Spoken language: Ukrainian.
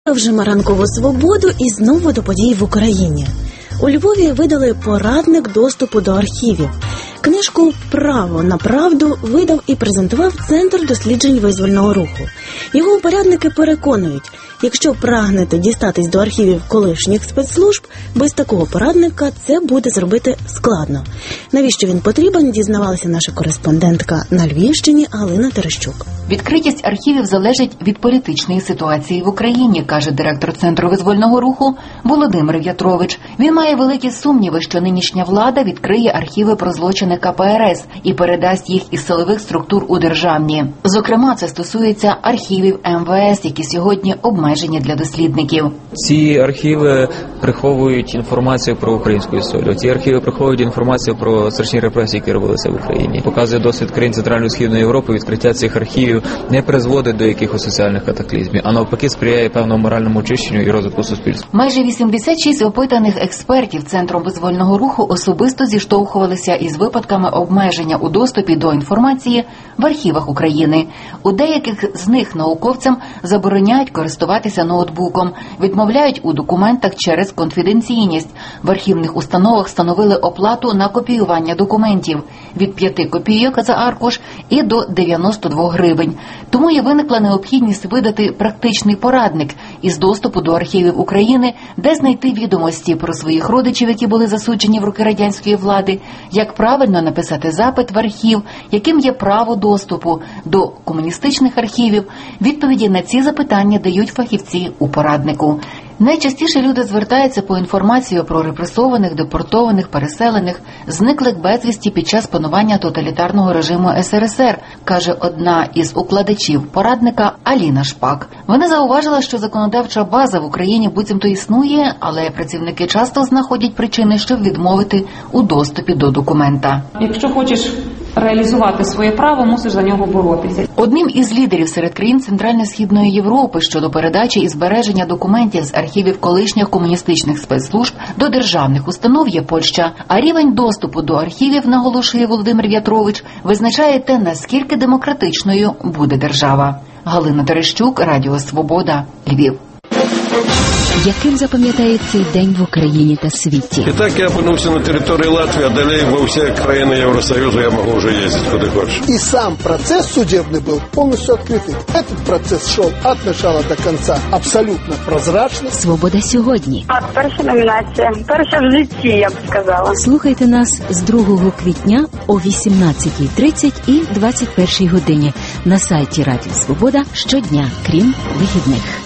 Продовжуємо ранкову свободу і знову до подій в Україні. У Львові видали порадник доступу до архівів. Книжку «Право на правду» видав і презентував Центр досліджень визвольного руху. Його упорядники переконують, якщо прагнете дістатись до архівів колишніх спецслужб, без такого порадника це буде зробити складно. Навіщо він потрібен, дізнавалася наша кореспондентка на Львівщині Галина Терещук. Відкритість архівів залежить від політичної ситуації в Україні, каже директор Центру визвольного руху Володимир В'ятрович. Він має великі сумніви, що нинішня влада відкриє архіви про злочини КПРС і передасть їх із силових структур у державні. Зокрема, це стосується архівів МВС, які сьогодні обмежені для дослідників. Ці архіви приховують інформацію про українську історію. Ці архіви приховують інформацію про страшні репресії, які робилися в Україні. Показує досвід країн Центральної і Східної Європи, відкриття цих архівів не призводить до якихось соціальних катаклізмів, а навпаки сприяє певному моральному очищенню і розвитку суспільства. Майже 86 опитаних експертів Центром визвольного руху особисто зіштовхувалися із випадками обмеження у доступі до інформації в архівах України. У деяких з них науковцям забороняють користуватися ноутбуком, відмовляють у документах через конфіденційність. В архівних установах встановили оплату на копіювання документів від 5 копійок за аркуш і до 92 гривень. Тому і виникла необхідність видати практичний порадник із доступу до архівів України, де знайти відомості про своїх родичів, які були засуджені в роки радянської влади, як правильно написати запит в архів, яким є право доступу до комуністичних архівів. Відповіді на ці запитання дають фахівці у пораднику. Найчастіше люди звертаються по інформацію про репресованих, депортованих, переселених, зниклих безвісті під час панування тоталітарного режиму СРСР, каже одна із укладачів порадника Аліна Шпак. Вона зауважила, що законодавча база в Україні буцімто існує, але працівники часто знаходять причини, щоб відмовити у доступі до документа. Якщо хочеш реалізувати своє право, мусиш за нього боротися. Одним із лідерів серед країн Центрально-Східної Європи щодо передачі і збереження документів з архівів колишніх комуністичних спецслужб до державних установ є Польща. А рівень доступу до архівів, наголошує Володимир В'ятрович, визначає те, наскільки демократичною буде держава. Галина Терещук, Радіо Свобода, Львів. Яким запам'ятає цей день в Україні та світі? І так я опинився на території Латвії, а далі во всі країни Євросоюзу я можу вже їздити куди хочу. И сам процесс судебный был полностью открытый. Этот процесс шел от начала до конца абсолютно прозрачно. Свобода сьогодні. Перша номінація. Перша в житті, я б сказала. Слухайте нас з 2 квітня о 18:30 і 21 годині на сайті Радіо Свобода щодня, крім вихідних.